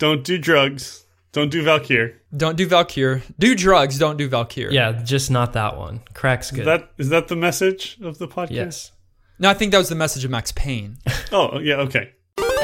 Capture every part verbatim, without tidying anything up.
Don't do drugs. Don't do Valkyr. Don't do Valkyr. Do drugs, don't do Valkyr. Yeah, just not that one. Crack's good. Is that is that the message of the podcast? Yes. No, I think that was the message of Max Payne. Oh, yeah, okay.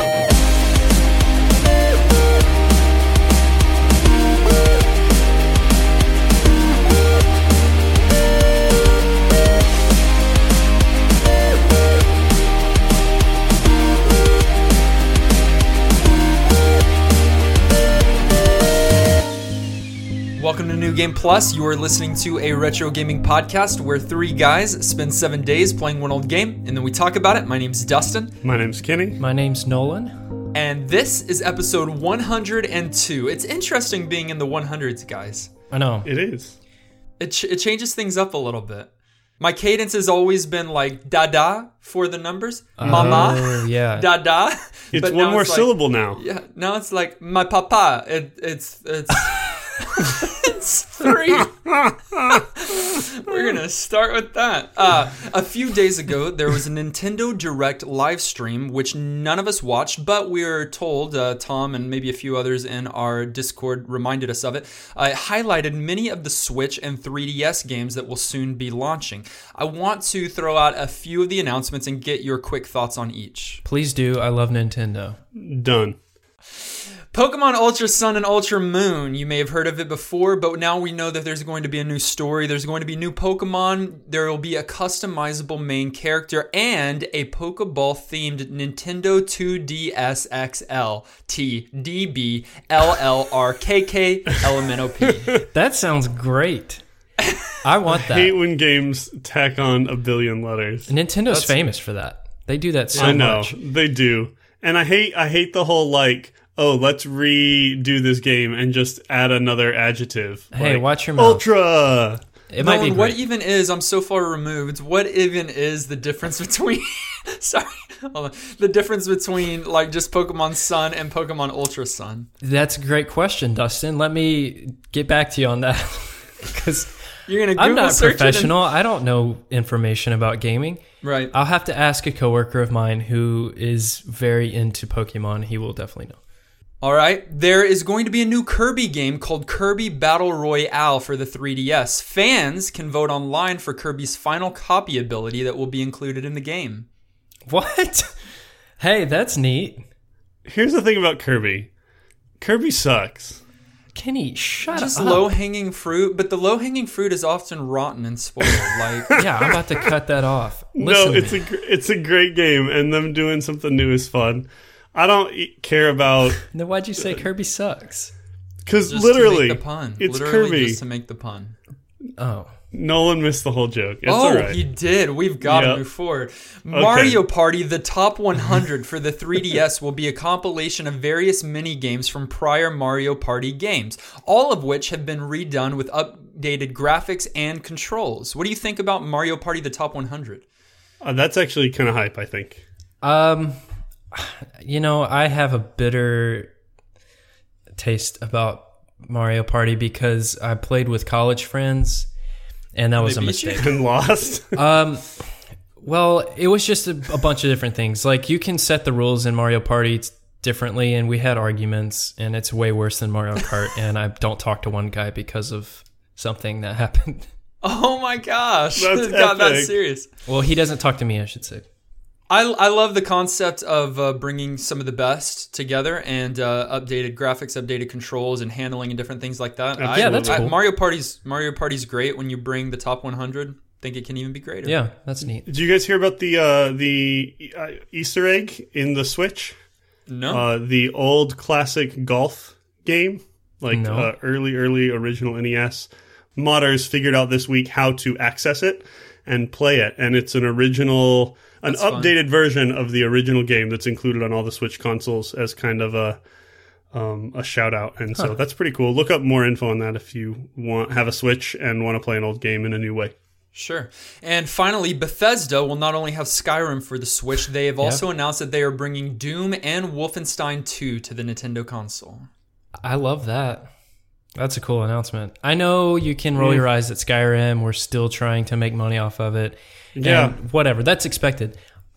Welcome to New Game Plus. You are listening to a retro gaming podcast where three guys spend seven days playing one old game, and then we talk about it. My name's Dustin. My name's Kenny. My name's Nolan. And this is episode one hundred two. It's interesting being in the one hundreds, guys. I know. It is. It, ch- it changes things up a little bit. My cadence has always been like da-da for the numbers. Mama. Oh, yeah. Da-da. It's But one now more it's like- syllable now. Yeah, now it's like my papa. It, it's it's it's three. We're gonna start with that. Uh, a few days ago, there was a Nintendo Direct live stream, which none of us watched, but we were told, uh, Tom and maybe a few others in our Discord reminded us of it. Uh, it highlighted many of the Switch and three D S games that will soon be launching. I want to throw out a few of the announcements and get your quick thoughts on each. Please do. I love Nintendo. Done. Pokemon Ultra Sun and Ultra Moon. You may have heard of it before, but now we know that there's going to be a new story. There's going to be new Pokemon. There will be a customizable main character and a Pokeball-themed Nintendo two D S X L T D B L L R K K L M N O P. That sounds great. I want I that. hate when games tack on a billion letters. Nintendo's That's- famous for that. They do that so I know. much. They do. And I hate I hate the whole like, oh, let's redo this game and just add another adjective. Hey, like, watch your mouth. Ultra! It might be Nolan, great. what even is, I'm so far removed, what even is the difference between, sorry, hold on, the difference between like just Pokemon Sun and Pokemon Ultra Sun? That's a great question, Dustin. Let me get back to you on that. Because You're going to Google I'm not search it professional. I don't know information about gaming. and- right. I'll have to ask a coworker of mine who is very into Pokemon. He will definitely know. All right. There is going to be a new Kirby game called Kirby Battle Royale for the three D S. Fans can vote online for Kirby's final copy ability that will be included in the game. What? Hey, that's neat. Here's the thing about Kirby. Kirby sucks. Kenny, shut Just up. low-hanging fruit, but the low-hanging fruit is often rotten and spoiled. Like, Yeah, I'm about to cut that off. No, Listen to it's me. a gr- it's a great game, and them doing something new is fun. I don't e- care about Then why'd you say Kirby sucks? because just literally to make the pun. it's Literally Kirby. just to make the pun. Oh. Nolan missed the whole joke. It's oh, all right. he did. We've got Yep. to move forward. Mario Party, the top one hundred for the three D S, will be a compilation of various mini games from prior Mario Party games, all of which have been redone with updated graphics and controls. What do you think about Mario Party, the top one hundred? Uh, that's actually kind of hype, I think. Um, you know, I have a bitter taste about Mario Party because I played with college friends, and that was a They beat you? mistake. Been lost. Um, well, it was just a, a bunch of different things. Like, you can set the rules in Mario Party t- differently, and we had arguments, and it's way worse than Mario Kart, and I don't talk to one guy because of something that happened. Oh my gosh. That's It got that epic. serious. Well, he doesn't talk to me, I should say. I, I love the concept of uh, bringing some of the best together and uh, updated graphics, updated controls, and handling and different things like that. I- Yeah, that's I- cool. Mario Party's Mario Party's great when you bring the top one hundred. I think it can even be greater. Yeah, that's neat. Did you guys hear about the uh, the uh, Easter egg in the Switch? No. Uh, the old classic golf game, like No. uh, early, early original N E S. Modders figured out this week how to access it and play it, and it's an original, an That's fun. updated version of the original game that's included on all the Switch consoles as kind of a um, a shout out. And so that's pretty cool. Look up more info on that if you want have a Switch and want to play an old game in a new way. Sure. And finally, Bethesda will not only have Skyrim for the Switch, they have also announced that they are bringing Doom and Wolfenstein two to the Nintendo console. I love that. That's a cool announcement. I know you can roll your eyes at Skyrim. We're still trying to make money off of it. Yeah. And whatever. That's expected.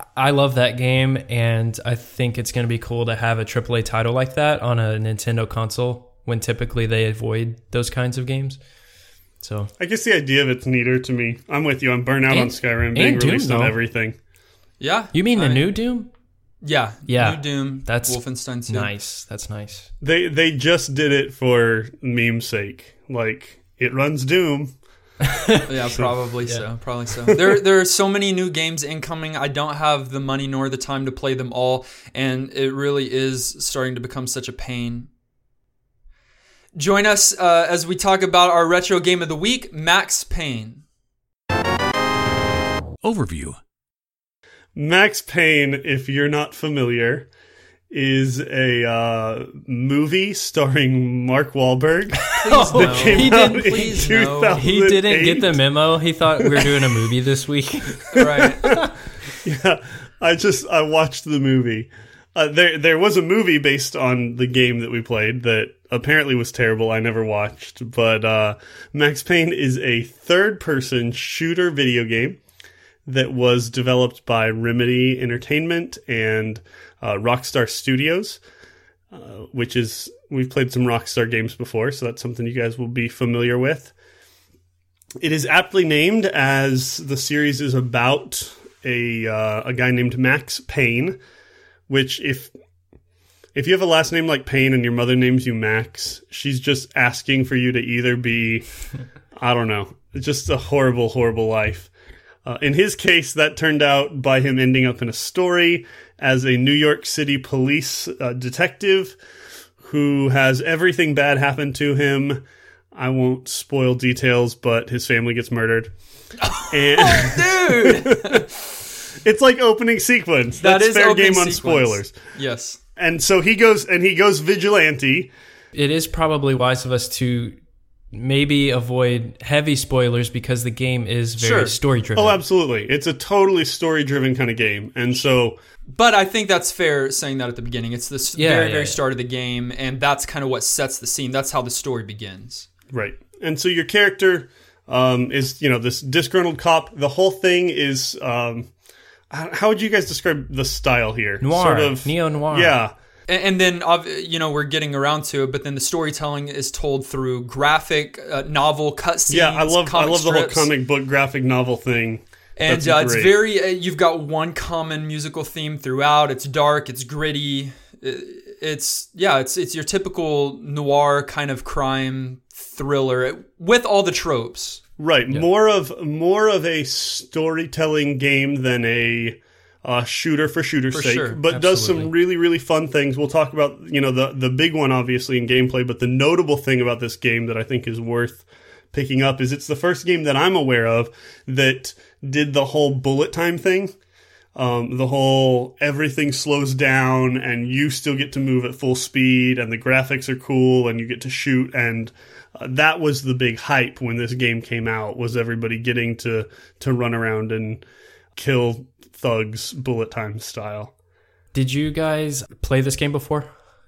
I love that game, and I think it's going to be cool to have a triple A title like that on a Nintendo console when typically they avoid those kinds of games. So I guess the idea of it's neater to me. I'm with you. I'm burnt out And- on Skyrim being and Doom, released on though. everything. Yeah. you mean the I- new Doom? Yeah. Yeah. New Doom. That's Wolfenstein two. Nice. That's nice. They they just did it for meme's sake. Like, it runs Doom. Yeah, probably yeah. so. Probably so. There, there are so many new games incoming. I don't have the money nor the time to play them all, and it really is starting to become such a pain. Join us uh, as we talk about our retro game of the week, Max Payne. Overview. Max Payne, if you're not familiar, is a uh, movie starring Mark Wahlberg. Please no. Came He out didn't- in please no. two thousand eight. He didn't get the memo. He thought we were doing a movie this week. Right. Yeah, I just I watched the movie. Uh, there there was a movie based on the game that we played that apparently was terrible. I never watched, but uh, Max Payne is a third-person shooter video game that was developed by Remedy Entertainment and uh, Rockstar Studios, uh, which is we've played some Rockstar games before, so that's something you guys will be familiar with. It is aptly named as the series is about a uh, a guy named Max Payne, which if if you have a last name like Payne and your mother names you Max, she's just asking for you to either be, I don't know, just a horrible, horrible life. Uh, in his case, that turned out by him ending up in a story as a New York City police uh, detective who has everything bad happen to him. I won't spoil details, but his family gets murdered. And Dude! it's like opening sequence. That That's is fair opening game on sequence. spoilers. Yes. And so he goes and he goes vigilante. It is probably wise of us to maybe avoid heavy spoilers because the game is very Sure. story driven. Oh, absolutely. It's a totally story-driven kind of game. And so But I think that's fair saying that at the beginning. It's the s- Yeah, very, yeah, very yeah. start of the game, and that's kind of what sets the scene. That's how the story begins. right. And so your character um, is, you know, this disgruntled cop. The whole thing is um, how how would you guys describe the style here? Noir, Sort of neo-noir. Yeah. And, and then, ob- you know, we're getting around to it, but then the storytelling is told through graphic uh, novel cutscenes. Yeah, I love I comic love the whole strips. comic book graphic novel thing. And That's uh, it's great. very, uh, you've got one common musical theme throughout. It's dark, it's gritty. It- It's, yeah, it's it's your typical noir kind of crime thriller with all the tropes. Right, more of more of a storytelling game than a uh, shooter for shooter's For sake, sure, but does some absolutely. really really fun things. We'll talk about you know the the big one obviously in gameplay, but the notable thing about this game that I think is worth picking up is it's the first game that I'm aware of that did the whole bullet time thing. Um, the whole everything slows down and you still get to move at full speed and the graphics are cool and you get to shoot and uh, that was the big hype when this game came out, was everybody getting to to run around and kill thugs bullet time style. Did you guys play this game before?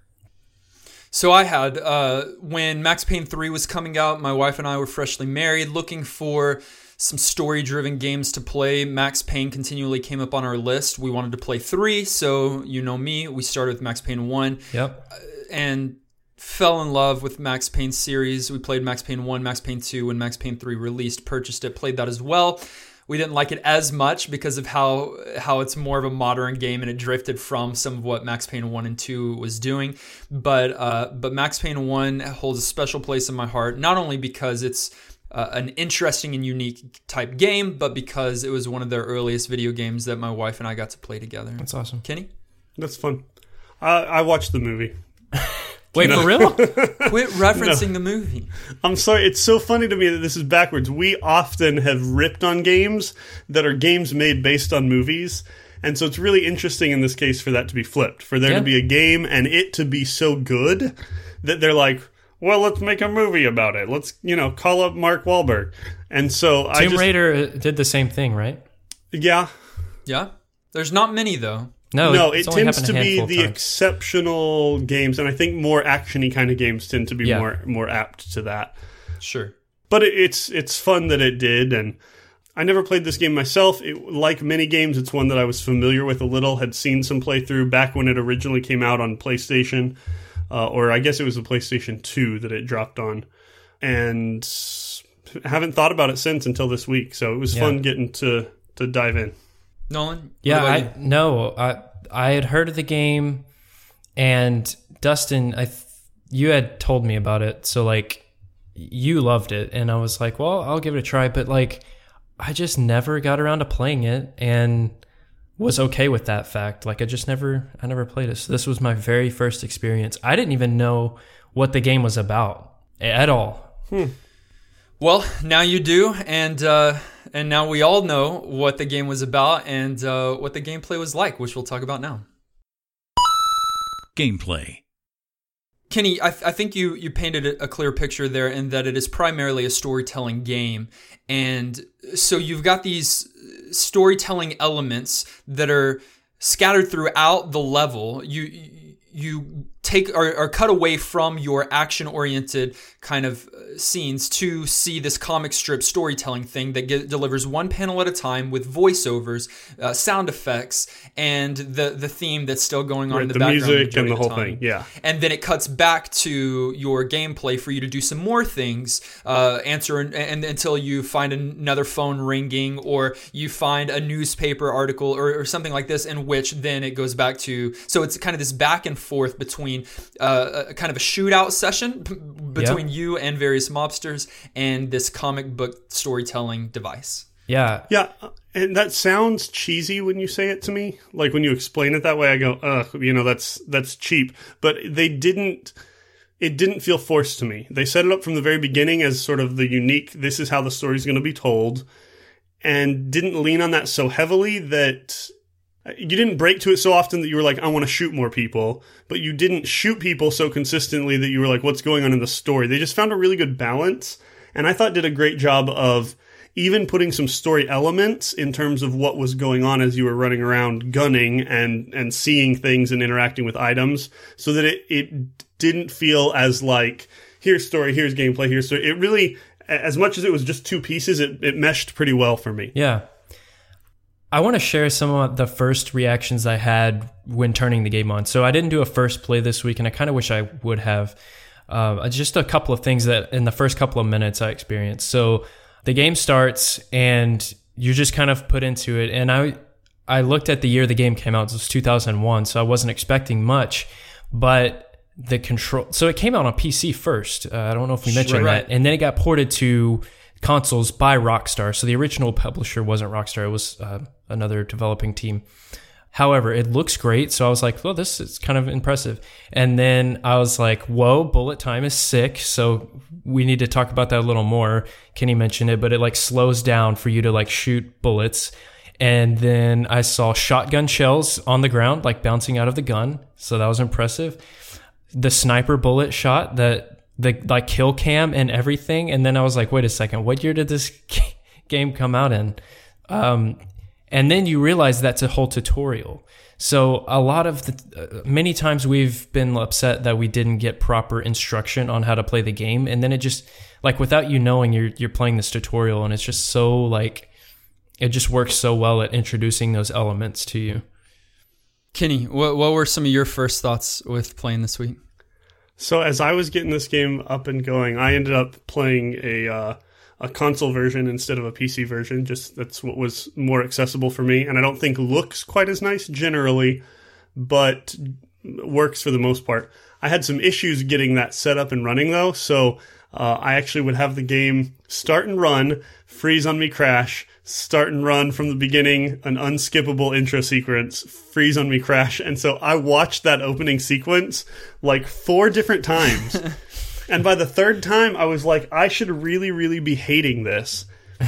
So I had, uh, when Max Payne three was coming out, my wife and I were freshly married, looking for some story-driven games to play. Max Payne continually came up on our list. We wanted to play three, so you know me, we started with Max Payne one. Yep. And fell in love with Max Payne series. We played Max Payne one, Max Payne two, when Max Payne three released, purchased it, played that as well. We didn't like it as much because of how how it's more of a modern game and it drifted from some of what Max Payne one and two was doing. But uh, but Max Payne one holds a special place in my heart, not only because it's uh, an interesting and unique type game, but because it was one of their earliest video games that my wife and I got to play together. That's awesome. Kenny? That's fun. I, I watched the movie. Wait, for real? Quit referencing the movie. I'm sorry, it's so funny to me that this is backwards. We often have ripped on games that are games made based on movies. And so it's really interesting in this case for that to be flipped, for there Yeah. to be a game and it to be so good that they're like, well, let's make a movie about it. Let's, you know, call up Mark Wahlberg. And so I Tomb just, Raider did the same thing, right? yeah. Yeah? There's not many, though. No, No, it's it only tends happened to a be handful of the times. exceptional games, and I think more action-y kind of games tend to be Yeah. more more apt to that. Sure. But it, it's it's fun that it did, and I never played this game myself. It, like many games, it's one that I was familiar with a little, had seen some playthrough back when it originally came out on PlayStation, uh, or I guess it was the PlayStation two that it dropped on, and haven't thought about it since until this week. So it was yeah. fun getting to, to dive in. Nolan? Yeah, I no, I I had heard of the game, and Dustin, I you had told me about it, so like you loved it, and I was like, well, I'll give it a try, but like I just never got around to playing it, and was okay with that fact. Like I just never, I never played it. So this was my very first experience. I didn't even know what the game was about at all. Hmm. Well, now you do, and uh, and now we all know what the game was about and uh, what the gameplay was like, which we'll talk about now. Gameplay. Kenny, I, th- I think you, you painted a clear picture there in that it is primarily a storytelling game. And so you've got these storytelling elements that are scattered throughout the level. You you take or, or cut away from your action-oriented kind of scenes to see this comic strip storytelling thing that get, delivers one panel at a time with voiceovers, uh, sound effects, and the the theme that's still going on right, in the, the background. The music and the of the whole time. thing, yeah. And then it cuts back to your gameplay for you to do some more things, uh, answer and, and until you find another phone ringing or you find a newspaper article or, or something like this, in which then it goes back to. So it's kind of this back and forth between uh, a kind of a shootout session p- between yeah. you and various mobsters and this comic book storytelling device. Yeah. Yeah. And that sounds cheesy when you say it to me. Like when you explain it that way, I go, ugh, you know, that's, that's cheap. But they didn't, it didn't feel forced to me. They set it up from the very beginning as sort of the unique, this is how the story's going to be told, and didn't lean on that so heavily that you didn't break to it so often that you were like, I want to shoot more people, but you didn't shoot people so consistently that you were like, what's going on in the story? They just found a really good balance, and I thought did a great job of even putting some story elements in terms of what was going on as you were running around gunning and, and seeing things and interacting with items, so that it, it didn't feel as like, here's story, here's gameplay, here's story. It really, as much as it was just two pieces, it, it meshed pretty well for me. Yeah. I want to share some of the first reactions I had when turning the game on. So I didn't do a first play this week, and I kind of wish I would have. Uh, just a couple of things that in the first couple of minutes I experienced. So the game starts, and you're just kind of put into it. And I I looked at the year the game came out. It was two thousand one, so I wasn't expecting much. But the control... So it came out on P C first. Uh, I don't know if we mentioned right. that. And then it got ported to consoles by Rockstar. So the original publisher wasn't Rockstar. It was uh, another developing team. However, it looks great. So I was like, well, this is kind of impressive. And then I was like, whoa, bullet time is sick. So we need to talk about that a little more. Kenny mentioned it, but it like slows down for you to like shoot bullets. And then I saw shotgun shells on the ground, like bouncing out of the gun. So that was impressive. The sniper bullet shot, that the like kill cam and everything. And then I was like, wait a second, what year did this game come out in? Um, and then you realize that's a whole tutorial. So a lot of the, uh, many times we've been upset that we didn't get proper instruction on how to play the game. And then it just, like, without you knowing, you're, you're playing this tutorial, and it's just so like, it just works so well at introducing those elements to you. Kenny, what, what were some of your first thoughts with playing this week? So as I was getting this game up and going, I ended up playing a uh, a console version instead of a P C version. Just that's what was more accessible for me, and I don't think looks quite as nice generally, but works for the most part. I had some issues getting that set up and running though, so uh, I actually would have the game start and run, freeze on me, crash, start and run from the beginning, an unskippable intro sequence, freeze on me, crash. And so I watched that opening sequence like four different times. And by the third time, I was like, I should really, really be hating this.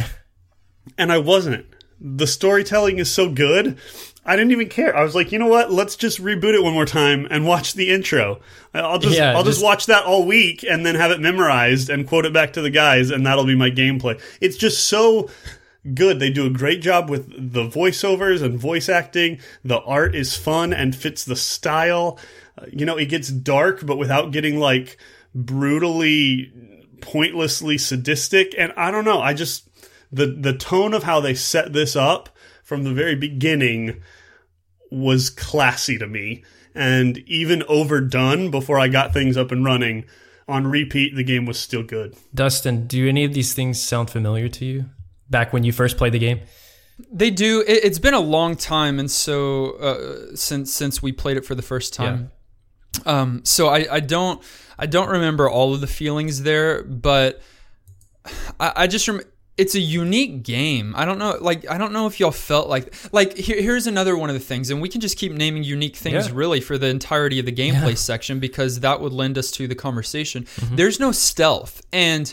And I wasn't. The storytelling is so good, I didn't even care. I was like, you know what? Let's just reboot it one more time and watch the intro. I'll just yeah, I'll just, just watch that all week and then have it memorized and quote it back to the guys, and that'll be my gameplay. It's just so good. They do a great job with the voiceovers and voice acting. The art is fun and fits the style. Uh, you know, it gets dark, but without getting like brutally, pointlessly sadistic. And I don't know. I just, the the tone of how they set this up from the very beginning was classy to me, and even overdone before I got things up and running. On repeat, the game was still good. Dustin, do any of these things sound familiar to you back when you first played the game? They do. It, it's been a long time, and so uh, since since we played it for the first time, yeah. um, so I, I don't I don't remember all of the feelings there, but I, I just remember. It's a unique game. I don't know, like I don't know if y'all felt like like here, here's another one of the things, and we can just keep naming unique things yeah. really for the entirety of the gameplay yeah. section, because that would lend us to the conversation. Mm-hmm. There's no stealth, and.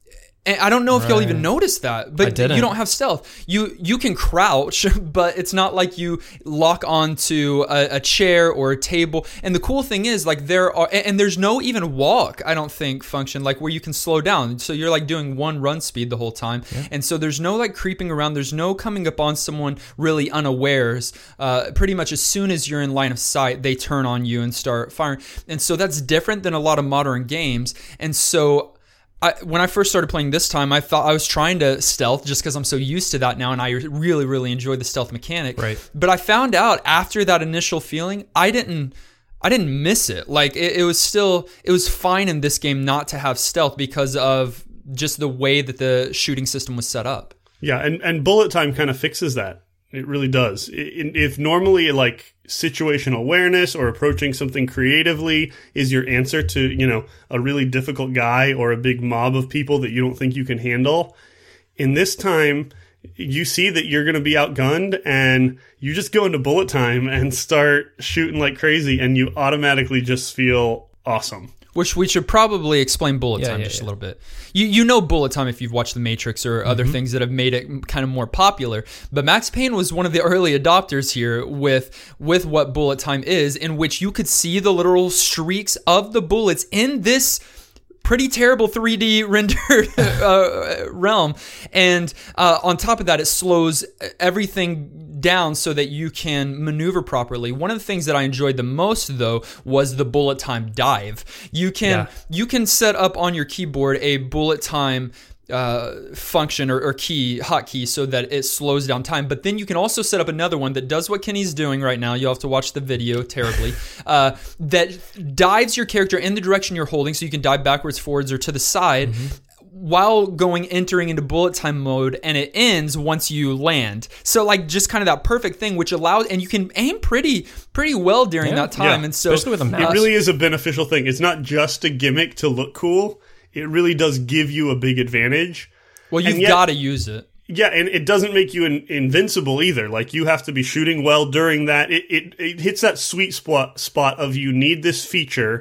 And I don't know if right. y'all even noticed that, but you don't have stealth. You you can crouch, but it's not like you lock onto a, a chair or a table. And the cool thing is, like there are, and there's no even walk, I don't think, function like where you can slow down. So you're like doing one run speed the whole time, yeah. and so there's no like creeping around. There's no coming up on someone really unawares. Uh, pretty much as soon as you're in line of sight, they turn on you and start firing. And so that's different than a lot of modern games. And so. I, when I first started playing this time, I thought I was trying to stealth just because I'm so used to that now, and I really, really enjoy the stealth mechanic. Right. But I found out after that initial feeling, I didn't, I didn't miss it. Like it, it was still, it was fine in this game not to have stealth because of just the way that the shooting system was set up. Yeah, and and bullet time kind of fixes that. It really does. If normally like situational awareness or approaching something creatively is your answer to, you know, a really difficult guy or a big mob of people that you don't think you can handle, in this time, you see that you're going to be outgunned and you just go into bullet time and start shooting like crazy, and you automatically just feel awesome. Which we should probably explain bullet yeah, time yeah, just yeah. a little bit. You you know bullet time if you've watched The Matrix or other mm-hmm. things that have made it kind of more popular. But Max Payne was one of the early adopters here with with what bullet time is, in which you could see the literal streaks of the bullets in this pretty terrible three D rendered uh, realm. And uh, on top of that, it slows everything down so that you can maneuver properly. One of the things that I enjoyed the most, though, was the bullet time dive. You can yeah. you can set up on your keyboard a bullet time uh, function or, or key, hotkey, so that it slows down time. But then you can also set up another one that does what Kenny's doing right now. You'll have to watch the video terribly. uh, that dives your character in the direction you're holding, so you can dive backwards, forwards, or to the side. Mm-hmm. While going entering into bullet time mode, and it ends once you land. So like just kind of that perfect thing, which allows, and you can aim pretty pretty well during yeah, that time. Yeah. And so especially with a mouse. It really is a beneficial thing. It's not just a gimmick to look cool. It really does give you a big advantage. Well, you've got to use it. Yeah, and it doesn't make you in, invincible either. Like, you have to be shooting well during that. It, it it hits that sweet spot spot of you need this feature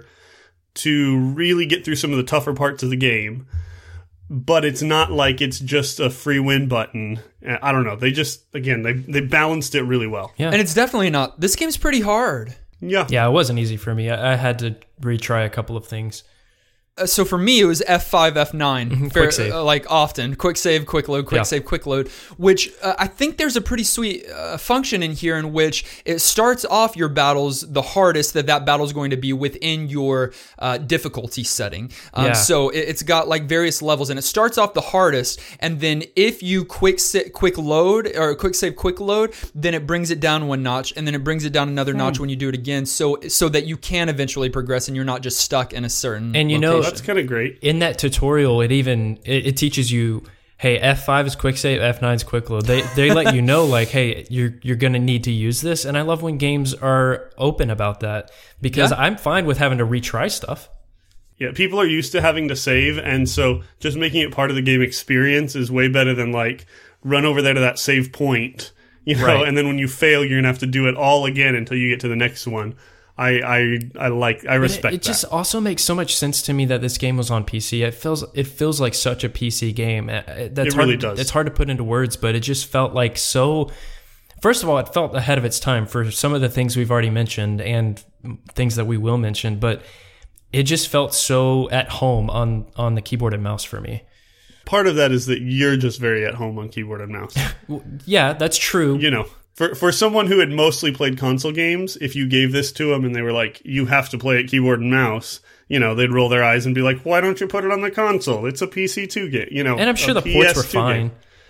to really get through some of the tougher parts of the game. But it's not like it's just a free win button. I don't know. They just, again, they they balanced it really well. Yeah. And it's definitely not. This game's pretty hard. Yeah. Yeah, it wasn't easy for me. I, I had to retry a couple of things. Uh, so for me, it was F five, F nine, mm-hmm, fair, quick save. Uh, like often. Quick save, quick load, quick yeah. save, quick load, which uh, I think there's a pretty sweet uh, function in here in which it starts off your battles the hardest that that battle is going to be within your uh, difficulty setting. Um, yeah. So it, it's got like various levels, and it starts off the hardest, and then if you quick sa- quick load or quick save, quick load, then it brings it down one notch, and then it brings it down another hmm. notch when you do it again, so so that you can eventually progress and you're not just stuck in a certain and you location. know That's kind of great. In that tutorial, it even it, it teaches you, hey, F five is quick save, F nine is quick load. They they let you know, like, hey, you're you're gonna need to use this. And I love when games are open about that, because yeah. I'm fine with having to retry stuff. Yeah, people are used to having to save, and so just making it part of the game experience is way better than like run over there to that save point, you know, right. and then when you fail, you're gonna have to do it all again until you get to the next one. I, I I like I respect it, it that. just also makes so much sense to me that this game was on P C. It feels it feels like such a P C game. That's it hard, really does. It's hard to put into words, but it just felt like so. First of all, it felt ahead of its time for some of the things we've already mentioned and things that we will mention, but it just felt so at home on on the keyboard and mouse for me. Part of that is that you're just very at home on keyboard and mouse. Yeah, that's true. You know. For for someone who had mostly played console games, if you gave this to them and they were like, you have to play it keyboard and mouse, you know, they'd roll their eyes and be like, why don't you put it on the console? It's a P C two game, you know. And I'm sure the P S two ports were fine. Game.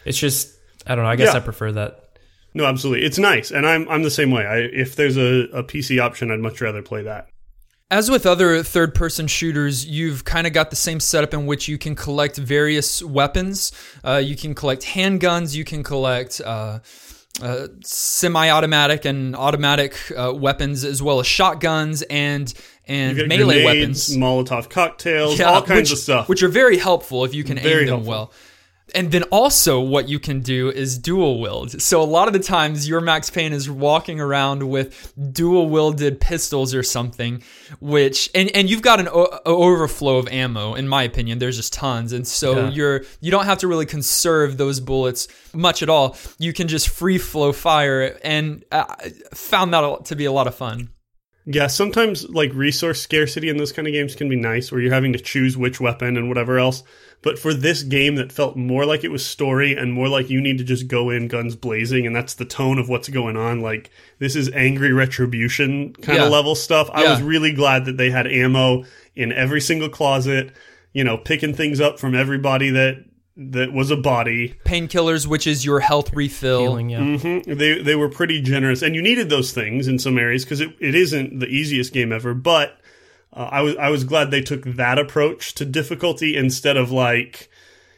It's just, I don't know, I guess Yeah. I prefer that. No, absolutely. It's nice. And I'm I'm the same way. I, if there's a, a P C option, I'd much rather play that. As with other third-person shooters, you've kind of got the same setup in which you can collect various weapons. Uh, you can collect handguns. You can collect uh, uh, semi-automatic and automatic uh, weapons, as well as shotguns and and You get melee grenades, weapons, Molotov cocktails, Yeah, all kinds which, of stuff. which are very helpful if you can Very aim them helpful. well. And then also what you can do is dual wield. So a lot of the times your Max Payne is walking around with dual wielded pistols or something, which and, and you've got an o- overflow of ammo. In my opinion, there's just tons, and so Yeah. you're you don't have to really conserve those bullets much at all. You can just free flow fire, and I found that to be a lot of fun. Yeah, sometimes like resource scarcity in those kind of games can be nice, where you're having to choose which weapon and whatever else. But for this game that felt more like it was story and more like you need to just go in guns blazing, and that's the tone of what's going on, like this is angry retribution kind Yeah. of level stuff. I Yeah. was really glad that they had ammo in every single closet, you know, picking things up from everybody that that was a body. Painkillers, which is your health refill. Healing, yeah. hmm They they were pretty generous, and you needed those things in some areas because it, it isn't the easiest game ever. But uh, I was I was glad they took that approach to difficulty instead of like,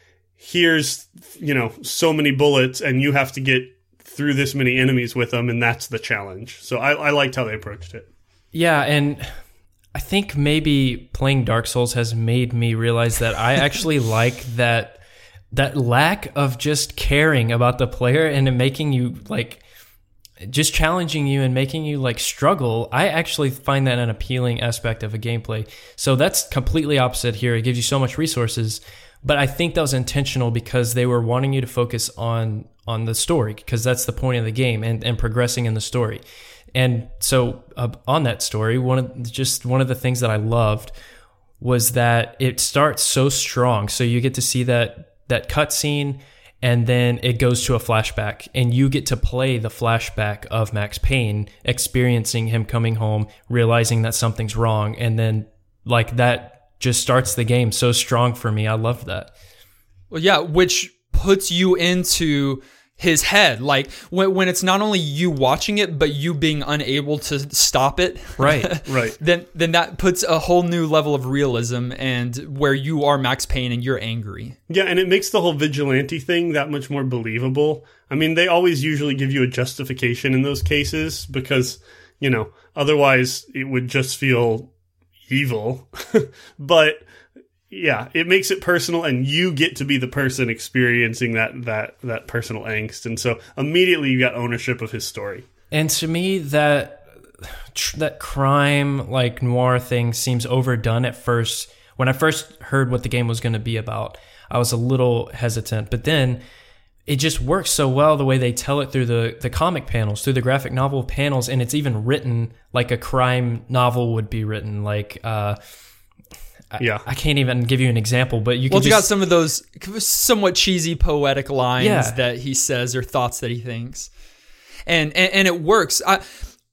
here's you know so many bullets and you have to get through this many enemies with them, and that's the challenge. So I, I liked how they approached it. Yeah, and I think maybe playing Dark Souls has made me realize that I actually like that that lack of just caring about the player and it making you like just challenging you and making you like struggle. I actually find that an appealing aspect of a gameplay. So that's completely opposite here. It gives you so much resources, but I think that was intentional because they were wanting you to focus on on the story, because that's the point of the game, and, and progressing in the story. And so uh, on that story, one of just one of the things that I loved was that it starts so strong. So you get to see that that cutscene, and then it goes to a flashback, and you get to play the flashback of Max Payne experiencing him coming home, realizing that something's wrong, and then like that just starts the game so strong for me. I loved that. Well, yeah, which puts you into his head, like when, when it's not only you watching it but you being unable to stop it, Right. Right. then then that puts a whole new level of realism, and where you are Max Payne and you're angry. Yeah, and it makes the whole vigilante thing that much more believable. I mean, they always usually give you a justification in those cases because, you know, otherwise it would just feel evil. But yeah, it makes it personal, and you get to be the person experiencing that that that personal angst, and so immediately you got ownership of his story. And to me, that tr- that crime like noir thing seems overdone at first. When I first heard what the game was going to be about, I was a little hesitant, but then it just works so well the way they tell it through the, the comic panels, through the graphic novel panels, and it's even written like a crime novel would be written. Like, uh, Yeah. I, I can't even give you an example, but you can Well, it's got just... some of those somewhat cheesy poetic lines Yeah. that he says or thoughts that he thinks, and and, and it works. I,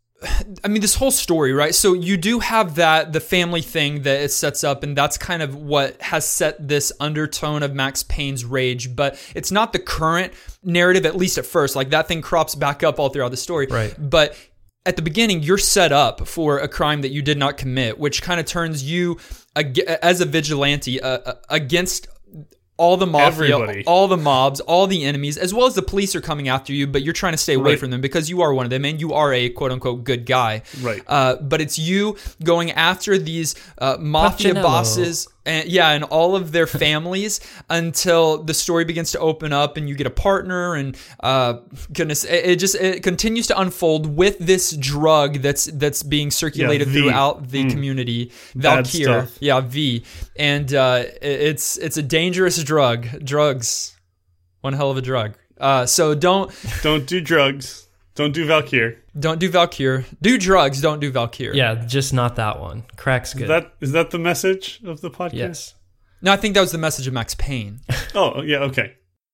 I mean, this whole story, right? So you do have that, the family thing that it sets up, and that's kind of what has set this undertone of Max Payne's rage, but it's not the current narrative, at least at first. Like, that thing crops back up all throughout the story. Right. But at the beginning, you're set up for a crime that you did not commit, which kind of turns you, ag- as a vigilante, uh, uh, against all the mafia, Everybody. all the mobs, all the enemies, as well as the police are coming after you, but you're trying to stay away Right. from them because you are one of them and you are a quote-unquote good guy. Right. Uh, but it's you going after these uh, mafia Puccinello. bosses, and yeah, and all of their families until the story begins to open up and you get a partner, and uh, goodness, it, it just it continues to unfold with this drug that's that's being circulated Yeah, V. throughout the Mm. community. Bad Valkyr, stuff. yeah, V, and uh, it- it's it's a dangerous drug. Drugs, one hell of a drug. Uh, so don't Don't do drugs. Don't do Valkyr. don't do Valkyr. Do drugs. Don't do Valkyr. Yeah, just not that one. Crack's Is good. that is that the message of the podcast? Yes. No, I think that was the message of Max Payne. Oh, yeah, okay.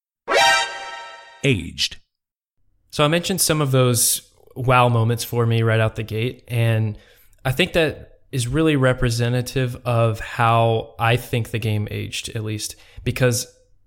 Aged. So I mentioned some of those wow moments for me right out the gate, and I think that is really representative of how I think the game aged, at least, because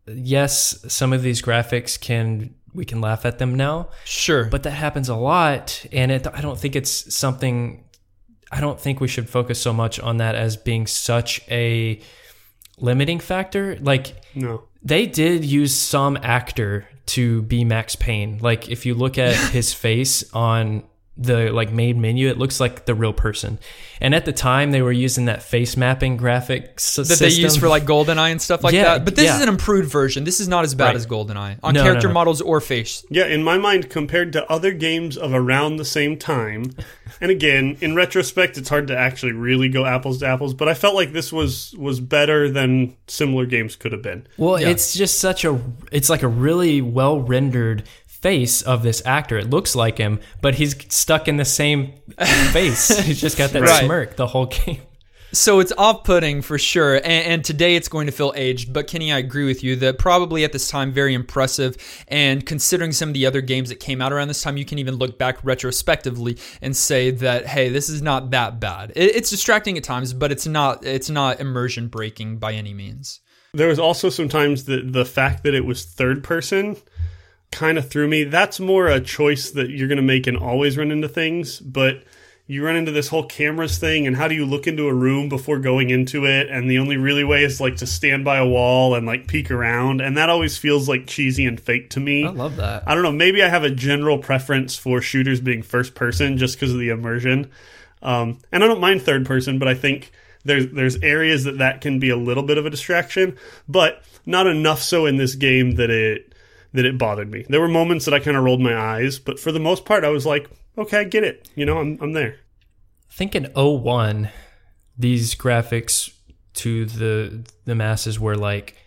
yes, some of these graphics can we can laugh at them now. Sure. But that happens a lot, and it, I don't think it's something I don't think we should focus so much on that as being such a limiting factor. Like, no. They did use some actor to be Max Payne. Like, if you look at his face on the like main menu, it looks like the real person. And at the time, they were using that face mapping graphics that system. they use for like GoldenEye and stuff like Yeah, that. But this yeah. is an improved version. This is not as bad Right. as GoldenEye on No, character no, no. models or face. Yeah, in my mind, compared to other games of around the same time, and again, in retrospect, it's hard to actually really go apples to apples, but I felt like this was was better than similar games could have been. Well, Yeah. it's just such a, it's like a really well rendered face of this actor. It looks like him, but he's stuck in the same face. He's just got that Right. smirk the whole game. So it's off-putting for sure, and, and today it's going to feel aged. But Kenny, I agree with you that probably at this time very impressive. And considering some of the other games that came out around this time, you can even look back retrospectively and say that, hey, this is not that bad. It, it's distracting at times, but it's not it's not immersion breaking by any means. There was also some times that the fact that it was third person kind of threw me. That's more a choice that you're going to make and always run into things, but you run into this whole cameras thing, and how do you look into a room before going into it? And the only really way is like to stand by a wall and like peek around, and that always feels like cheesy and fake to me. I love that. I don't know, maybe I have a general preference for shooters being first person just because of the immersion. Um, and I don't mind third person, but I think there's there's areas that that can be a little bit of a distraction, but not enough so in this game that it that it bothered me. There were moments that I kind of rolled my eyes, but for the most part, I was like, okay, I get it. You know, I'm I'm there. I think in oh one, these graphics to the the masses were like,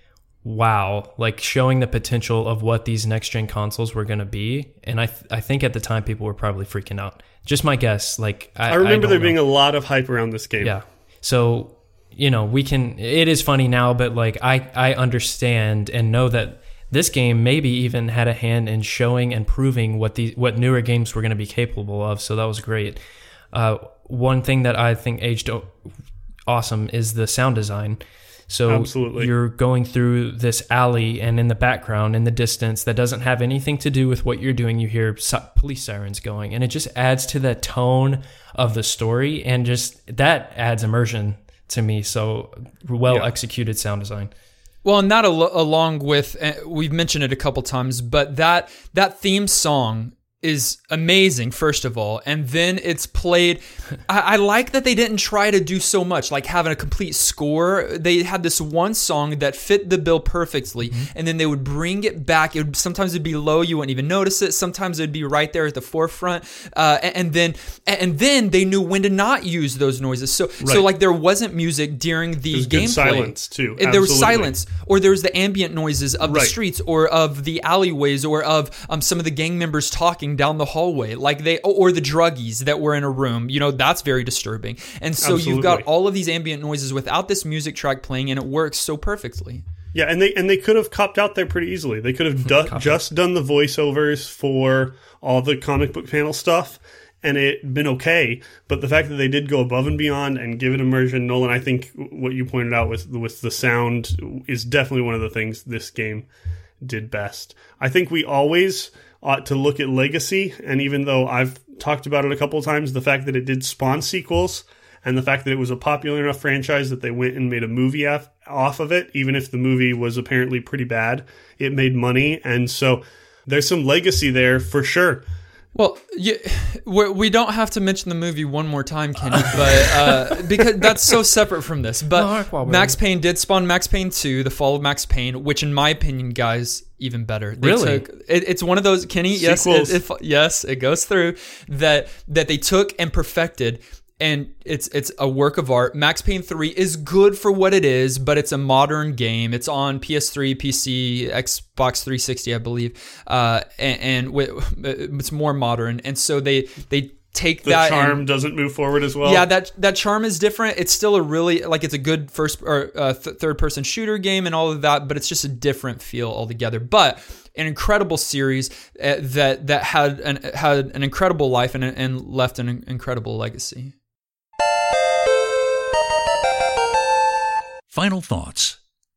wow, like showing the potential of what these next gen consoles were going to be. And I th- I think at the time people were probably freaking out. Just my guess. Like I, I remember I there don't being know. a lot of hype around this game. Yeah. So, you know, we can, it is funny now, but like I, I understand and know that this game maybe even had a hand in showing and proving what these, what newer games were going to be capable of. So that was great. Uh, one thing that I think aged o- awesome is the sound design. So Absolutely. You're going through this alley, and in the background, in the distance, that doesn't have anything to do with what you're doing, you hear si- police sirens going, and it just adds to the tone of the story, and just that adds immersion to me. So well Yeah. executed sound design. Well, and that al- along with, uh, we've mentioned it a couple times, but that that theme song is amazing, first of all, and then it's played. I, I like that they didn't try to do so much, like having a complete score. They had this one song that fit the bill perfectly, mm-hmm. and then they would bring it back. It would, sometimes it'd be low, you wouldn't even notice it. Sometimes it'd be right there at the forefront, uh, and, and then and then they knew when to not use those noises. So Right. so like there wasn't music during the There's good gameplay. silence, too. There was Absolutely. silence, or there was the ambient noises of the Right. streets, or of the alleyways, or of um, some of the gang members talking down the hallway, like they, or the druggies that were in a room. You know, that's very disturbing. And so Absolutely. you've got all of these ambient noises without this music track playing, and it works so perfectly. Yeah, and they and they could have copped out there pretty easily. They could have do, just done the voiceovers for all the comic book panel stuff, and it been okay. But the fact that they did go above and beyond and give it immersion, Nolan, I think what you pointed out with with the sound is definitely one of the things this game did best. I think we always ought to look at legacy, and even though I've talked about it a couple of times, the fact that it did spawn sequels, and the fact that it was a popular enough franchise that they went and made a movie af- off of it, even if the movie was apparently pretty bad, it made money, and so there's some legacy there for sure. Well, you, we're, we don't have to mention the movie one more time, Kenny, but uh, because that's so separate from this. But Mark Wahlberg. Max Payne did spawn Max Payne two, The Fall of Max Payne, which, in my opinion, guys, even better. They Really? took, it, it's one of those, Kenny. Yes, Sequels. it, it, yes, it goes through that that they took and perfected. And it's it's a work of art. Max Payne three is good for what it is, but it's a modern game. It's on P S three, P C, Xbox three sixty, I believe, uh, and, and with, it's more modern. And so they they take The that. charm and, doesn't move forward as well. yeah, that that charm is different. It's still a really like it's a good first or uh, th- third person shooter game and all of that, but it's just a different feel altogether. But an incredible series uh, that that had an had an incredible life and and left an incredible legacy. Final thoughts.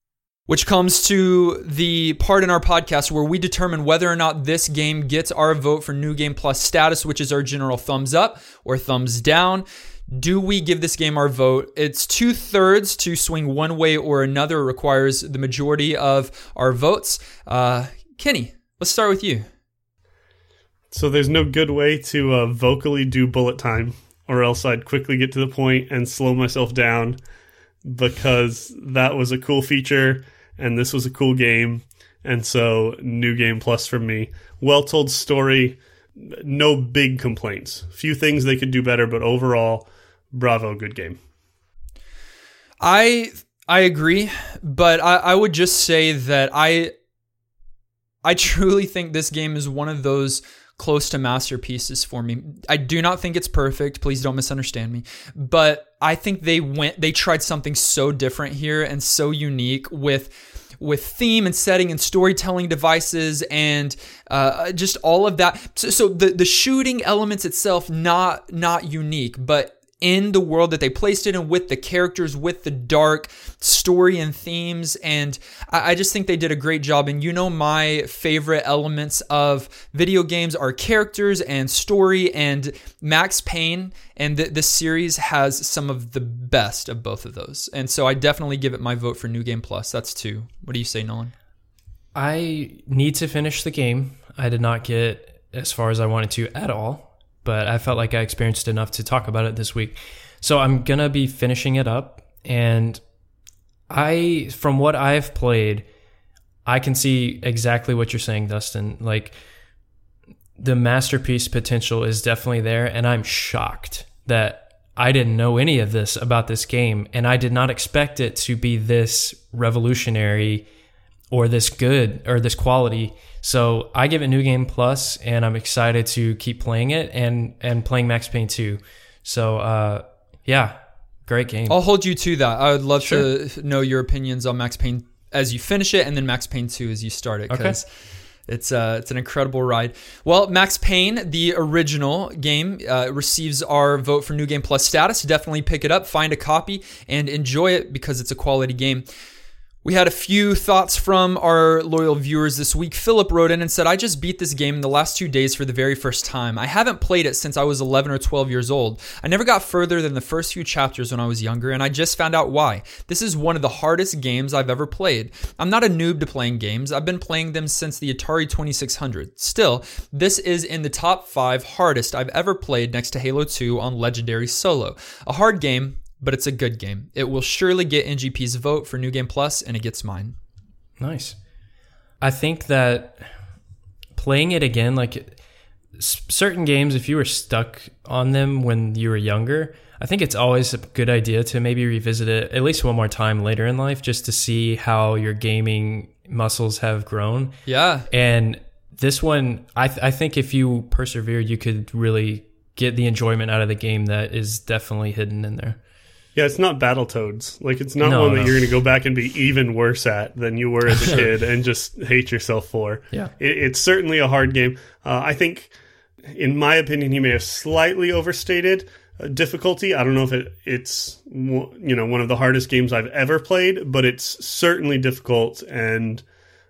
Which comes to the part in our podcast where we determine whether or not this game gets our vote for New Game Plus status, which is our general thumbs up or thumbs down. Do we give this game our vote? It's two thirds to swing one way or another. It requires the majority of our votes. Uh, Kenny, let's start with you. So there's no good way to uh, vocally do bullet time, or else I'd quickly get to the point and slow myself down, because that was a cool feature and this was a cool game. And so New Game Plus from me. Well-told story, no big complaints. Few things they could do better, but overall, bravo, good game. I I agree, but I, I would just say that I I truly think this game is one of those close to masterpieces for me. I do not think it's perfect. Please don't misunderstand me. But I think they went, they tried something so different here and so unique with with theme and setting and storytelling devices and uh, just all of that. So, so the the shooting elements itself, not not unique, but in the world that they placed it in, with the characters, with the dark story and themes. And I, I just think they did a great job. And you know, my favorite elements of video games are characters and story, and Max Payne and th- this series has some of the best of both of those. And so I definitely give it my vote for New Game Plus. That's two. What do you say, Nolan? I need to finish the game. I did not get as far as I wanted to at all, but I felt like I experienced enough to talk about it this week. So I'm going to be finishing it up. And I, from what I've played, I can see exactly what you're saying, Dustin. Like, the masterpiece potential is definitely there. And I'm shocked that I didn't know any of this about this game. And I did not expect it to be this revolutionary or this good or this quality. So I give it New Game Plus, and I'm excited to keep playing it and, and playing Max Payne two. So, uh, yeah, great game. I'll hold you to that. I would love Sure. to know your opinions on Max Payne as you finish it, and then Max Payne two as you start it, because okay. it's, uh, it's an incredible ride. Well, Max Payne, the original game, uh, receives our vote for New Game Plus status. Definitely pick it up, find a copy, and enjoy it because it's a quality game. We had a few thoughts from our loyal viewers this week. Philip wrote in and said, I just beat this game in the last two days for the very first time. I haven't played it since I was eleven or twelve years old. I never got further than the first few chapters when I was younger, and I just found out why. This is one of the hardest games I've ever played. I'm not a noob to playing games. I've been playing them since the Atari twenty-six hundred. Still, this is in the top five hardest I've ever played, next to Halo two on Legendary Solo. A hard game, but it's a good game. It will surely get N G P's vote for New Game Plus, and it gets mine. Nice. I think that playing it again, like certain games, if you were stuck on them when you were younger, I think it's always a good idea to maybe revisit it at least one more time later in life, just to see how your gaming muscles have grown. Yeah. And this one, I, th- I think if you persevered, you could really get the enjoyment out of the game that is definitely hidden in there. Yeah, it's not Battletoads. Like, it's not No, one that no. you're going to go back and be even worse at than you were as a kid and just hate yourself for. Yeah. It, it's certainly a hard game. Uh, I think, in my opinion, he may have slightly overstated uh, difficulty. I don't know if it, it's you know one of the hardest games I've ever played, but it's certainly difficult, and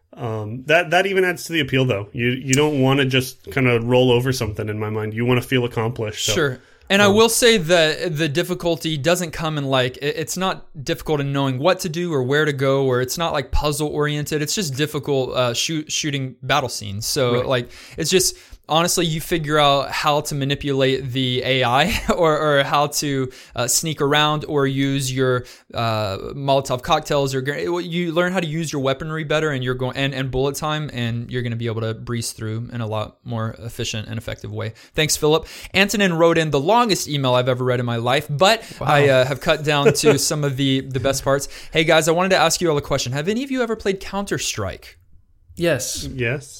um, that that even adds to the appeal. Though you you don't want to just kind of roll over something. In my mind, you want to feel accomplished. So. Sure. And I will say that the difficulty doesn't come in like, it's not difficult in knowing what to do or where to go, or it's not like puzzle oriented. It's just difficult uh, shoot, shooting battle scenes. So right. like, it's just, honestly, you figure out how to manipulate the A I or, or how to uh, sneak around or use your uh, Molotov cocktails, or you learn how to use your weaponry better, and you're going and, and bullet time, and you're going to be able to breeze through in a lot more efficient and effective way. Thanks, Philip. Antonin wrote in the longest email I've ever read in my life, but wow. I uh, have cut down to some of the, the best parts. Hey guys, I wanted to ask you all a question. Have any of you ever played Counter-Strike? Yes. Yes.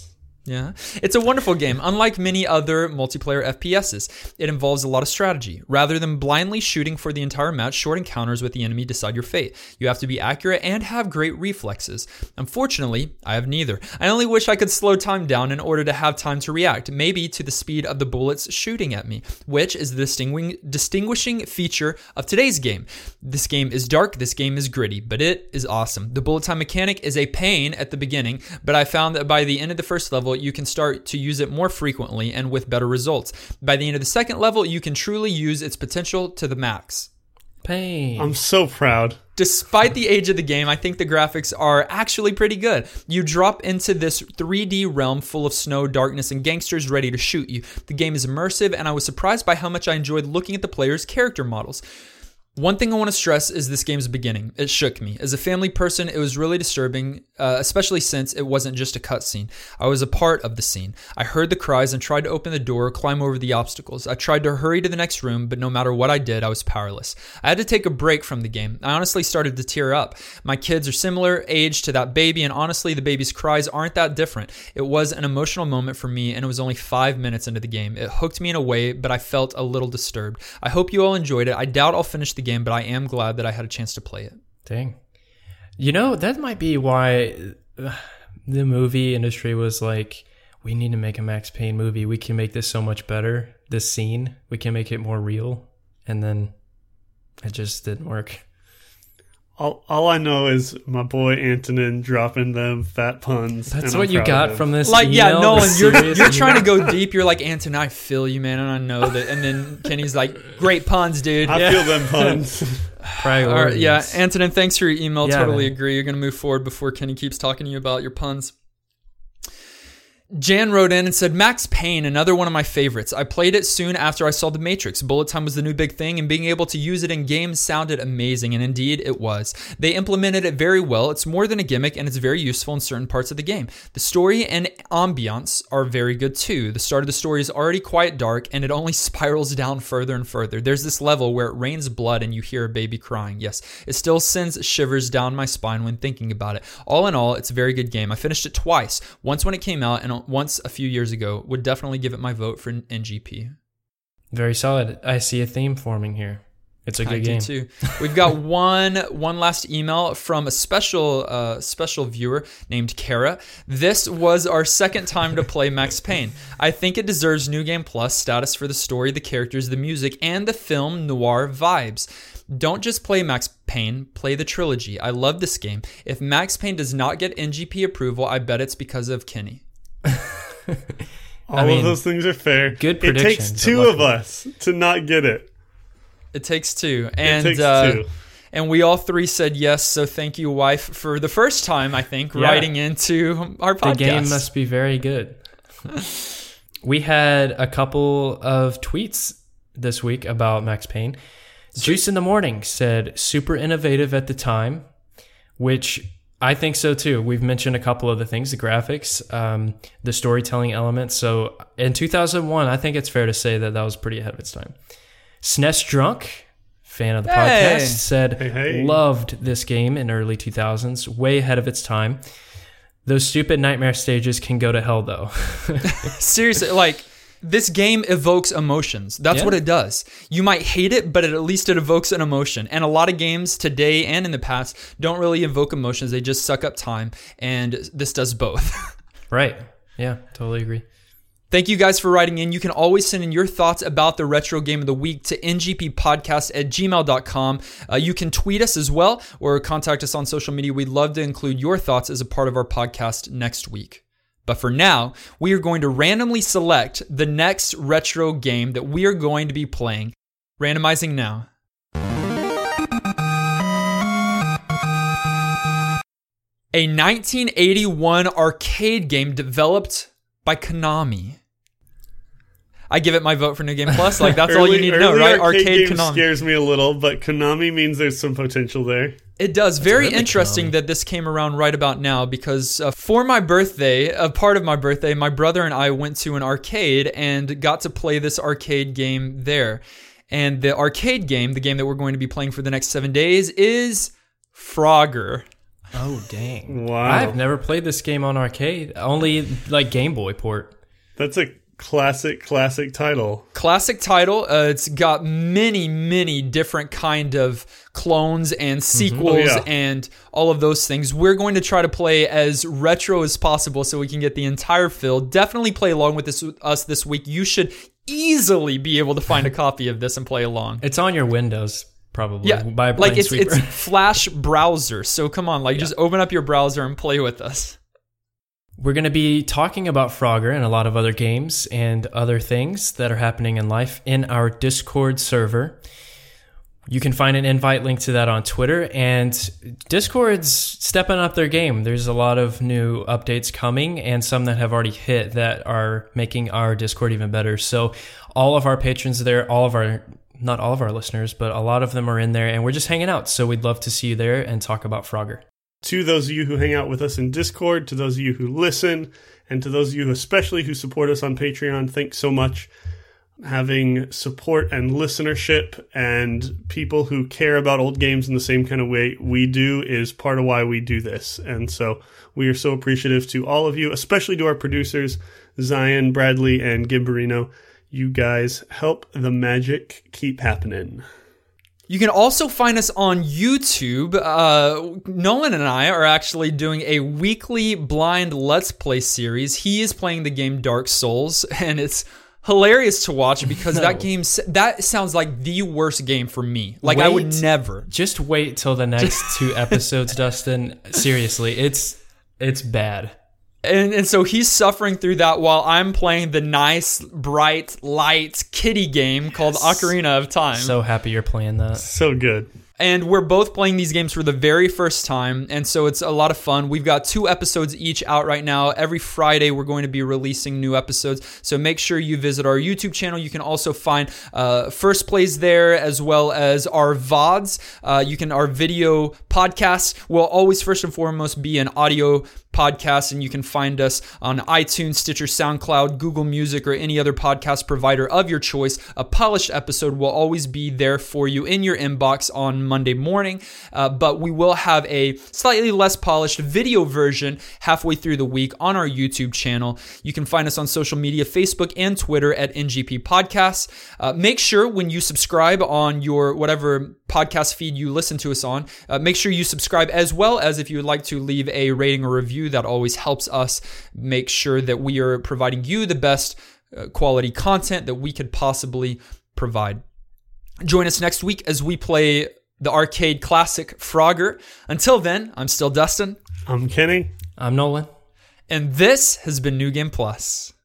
Yeah, it's a wonderful game. Unlike many other multiplayer F P S's, it involves a lot of strategy. Rather than blindly shooting for the entire match, short encounters with the enemy decide your fate. You have to be accurate and have great reflexes. Unfortunately, I have neither. I only wish I could slow time down in order to have time to react, maybe to the speed of the bullets shooting at me, which is the distinguishing, distinguishing feature of today's game. This game is dark, this game is gritty, but it is awesome. The bullet time mechanic is a pain at the beginning, but I found that by the end of the first level, you can start to use it more frequently and with better results. By the end of the second level, you can truly use its potential to the max. Pain. I'm so proud. Despite the age of the game, I think the graphics are actually pretty good. You drop into this three D realm full of snow, darkness, and gangsters ready to shoot you. The game is immersive, and I was surprised by how much I enjoyed looking at the players' character models. One thing I want to stress is this game's beginning. It shook me. As a family person, it was really disturbing, uh, especially since it wasn't just a cutscene. I was a part of the scene. I heard the cries and tried to open the door, climb over the obstacles. I tried to hurry to the next room, but no matter what I did, I was powerless. I had to take a break from the game. I honestly started to tear up. My kids are similar age to that baby, and honestly, the baby's cries aren't that different. It was an emotional moment for me, and it was only five minutes into the game. It hooked me in a way, but I felt a little disturbed. I hope you all enjoyed it. I doubt I'll finish the game, but I am glad that I had a chance to play it. Dang. You know, that might be why uh, the movie industry was like, we need to make a Max Payne movie. We can make this so much better. This scene, we can make it more real. And then it just didn't work. All, all I know is my boy Antonin dropping them fat puns. That's and what I'm you proud got of him. from this Like, email, yeah, Nolan, this you're serious you're email? trying to go deep. You're like, Anton, I feel you, man, and I know that. And then Kenny's like, great puns, dude. I yeah. feel them puns. Priorities. All right, yeah, Antonin, thanks for your email. Yeah, totally man. agree. You're going to move forward before Kenny keeps talking to you about your puns. Jan wrote in and said, Max Payne, another one of my favorites. I played it soon after I saw The Matrix. Bullet time was the new big thing, and being able to use it in games sounded amazing, and indeed it was. They implemented it very well. It's more than a gimmick, and it's very useful in certain parts of the game. The story and ambiance are very good too. The start of the story is already quite dark, and it only spirals down further and further. There's this level where it rains blood and you hear a baby crying. Yes, it still sends shivers down my spine when thinking about it. All in all, it's a very good game. I finished it twice, once when it came out and once a few years ago. Would definitely give it my vote for an N G P. Very solid. I see a theme forming here. It's a good I game. do too. We've got one one last email from a special uh, special viewer named Kara. This was our second time to play Max Payne. I think it deserves New Game Plus status for the story, the characters, the music, and the film noir vibes. Don't just play Max Payne, play the trilogy. I love this game. If Max Payne does not get N G P approval, I bet it's because of Kenny. All I mean, of those things are fair. good It predictions, takes but two lucky. of us to not get it. It takes two. And it takes uh, two. And we all three said yes, so thank you, wife, for the first time, I think, Yeah. writing into our podcast. The game must be very good. We had a couple of tweets this week about Max Payne. Juice in the Morning said, super innovative at the time, which I think so too. We've mentioned a couple of the things, the graphics, um, the storytelling elements. So in two thousand one, I think it's fair to say that that was pretty ahead of its time. S N E S Drunk, fan of the Hey. podcast, said, Hey, hey. loved this game in early two thousands, way ahead of its time. Those stupid nightmare stages can go to hell, though. Seriously, like, this game evokes emotions. That's Yeah. what it does. You might hate it, but it, at least it evokes an emotion. And a lot of games today and in the past don't really evoke emotions. They just suck up time. And this does both. Right. Yeah, totally agree. Thank you guys for writing in. You can always send in your thoughts about the retro game of the week to n g p podcast at gmail dot com. Uh, you can tweet us as well or contact us on social media. We'd love to include your thoughts as a part of our podcast next week. But for now, we are going to randomly select the next retro game that we are going to be playing. Randomizing now. A nineteen eighty-one arcade game developed by Konami. I give it my vote for New Game Plus. Like, that's all you need to know, early right? Arcade, Arcade game Konami. scares me a little, but Konami means there's some potential there. It does. Very really interesting Konami. that this came around right about now because uh, for my birthday, a part of my birthday, my brother and I went to an arcade and got to play this arcade game there. And the arcade game, the game that we're going to be playing for the next seven days, is Frogger. Oh, dang. Wow. I've never played this game on arcade. Only like Game Boy port. That's a classic, classic title. Classic title. Uh, it's got many, many different kind of clones and sequels Oh, yeah. and all of those things. We're going to try to play as retro as possible so we can get the entire fill. Definitely play along with this with us this week. You should easily be able to find a copy of this and play along. It's on your Windows, probably. Yeah, by like it's Minesweeper. it's Flash browser. So come on, like Yeah. just open up your browser and play with us. We're going to be talking about Frogger and a lot of other games and other things that are happening in life in our Discord server. You can find an invite link to that on Twitter, and Discord's stepping up their game. There's a lot of new updates coming and some that have already hit that are making our Discord even better. So all of our patrons there, all of our, not all of our listeners, but a lot of them are in there, and we're just hanging out. So we'd love to see you there and talk about Frogger. To those of you who hang out with us in Discord, to those of you who listen, and to those of you especially who support us on Patreon, thanks so much. Having support and listenership and people who care about old games in the same kind of way we do is part of why we do this. And so we are so appreciative to all of you, especially to our producers, Zion, Bradley, and Gimberino. You guys help the magic keep happening. You can also find us on YouTube. Uh, Nolan and I are actually doing a weekly blind Let's Play series. He is playing the game Dark Souls, and it's hilarious to watch because No. that game, that sounds like the worst game for me. Like, I would Wait. never. Just wait till the next two episodes, Dustin. Seriously, it's it's bad. And and so he's suffering through that while I'm playing the nice, bright, light kiddie game called Ocarina of Time. So happy you're playing that. So good. And we're both playing these games for the very first time, and so it's a lot of fun. We've got two episodes each out right now. Every Friday, we're going to be releasing new episodes, so make sure you visit our YouTube channel. You can also find uh, First Plays there, as well as our V O Ds. Uh, you can our video podcasts will always first and foremost be an audio podcast, and you can find us on iTunes, Stitcher, SoundCloud, Google Music, or any other podcast provider of your choice. A polished episode will always be there for you in your inbox on Monday morning, uh, but we will have a slightly less polished video version halfway through the week on our YouTube channel. You can find us on social media, Facebook and Twitter at N G P Podcasts. Uh, make sure when you subscribe on your whatever podcast feed you listen to us on, uh, make sure you subscribe, as well as if you would like to leave a rating or review. That always helps us make sure that we are providing you the best uh, quality content that we could possibly provide. Join us next week as we play the arcade classic Frogger. Until then, I'm still Dustin. I'm Kenny. I'm Nolan. And this has been New Game Plus.